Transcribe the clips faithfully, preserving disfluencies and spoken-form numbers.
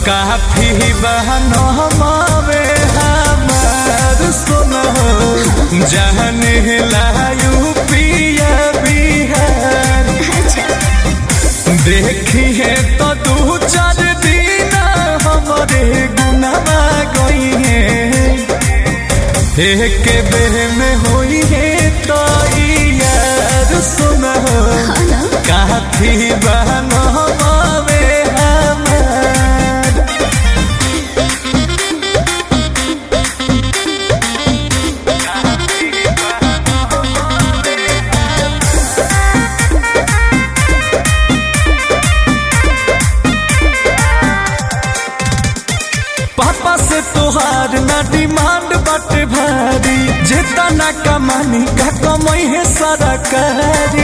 काफी बहनो हमारे हमार सुनो जाने लायू पिया बिहार देखिए तो दू चार दिन हमारे गुनाह गई है एक बेर में हुई है तो यार सुनो काफी बहनो हमारे पापा से तोहार ना डिमांड बाटे भारी जितना कमानी का कमाई है सरकारी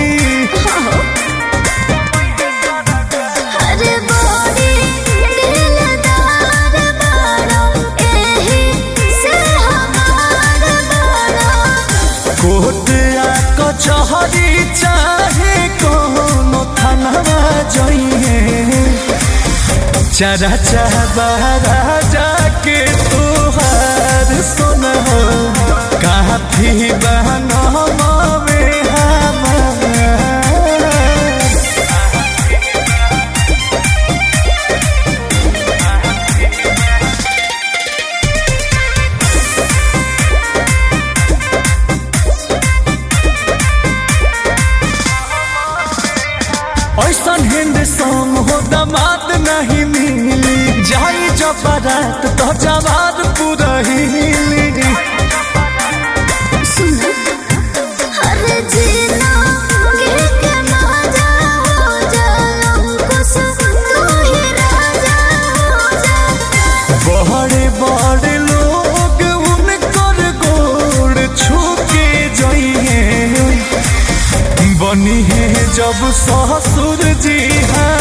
कोर्ट या कचहरी चाहे कोनो थाना जाइए चरा चाहबारा जाके तुहार सुनो काफी बहनो हमारे ऐसा हिंद सॉन्ग हो दमाद नहीं मिली जाई जब बारात तो जवाब पूरा हिली बड़े बड़े लोग उनकर गोड़ छू के जाइए बनी है जब ससुर जी है